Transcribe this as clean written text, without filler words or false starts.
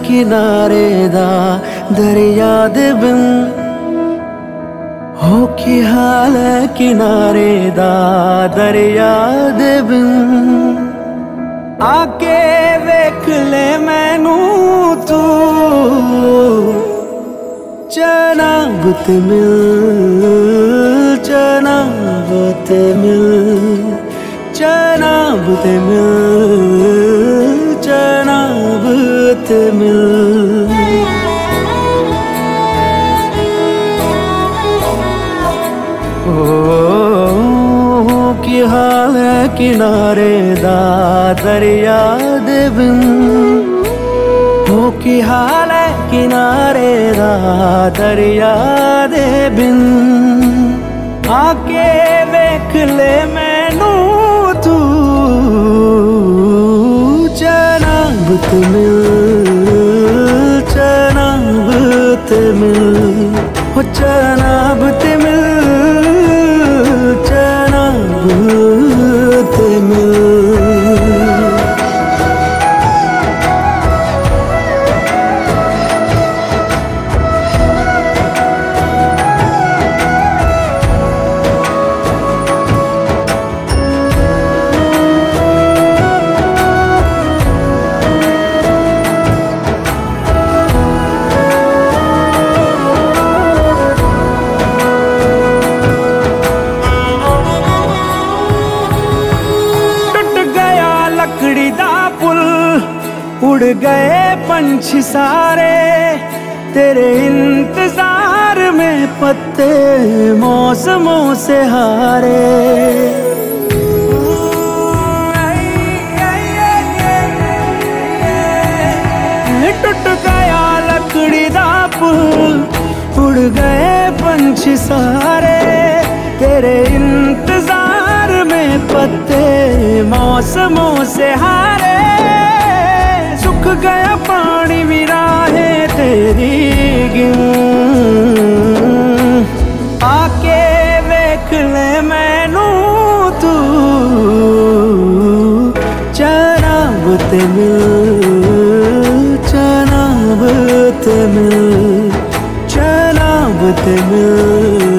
किनारे दा दरिया दे बिन हो की हाल है किनारे दा दरिया दे बिन आके वेख ले मैनू तू जनाब ते मिल जनाब ते मिल जनाब ते मिल जनाब ते मिल की हाल है किनारे दा दरिया दे बिन हो की हाल है किनारे दा दरिया दे बिन आके वेख ले मैनू तू जनाब ते मिल जनाब ते मिल हो जनाब ते मिल जनाब ते मिल उड़ गए पंछी सारे तेरे इंतजार में पत्ते मौसमों से हारे टूट गया लकड़ी दा पुल उड़ गए पंछी सारे तेरे इंतजार में पत्ते मौसमों से हारे सुख गया पानी भी राहें तेरी गिन आके वेख ले मैनू तू जनाब ते मिल जनाब ते मिल जनाब ते मिल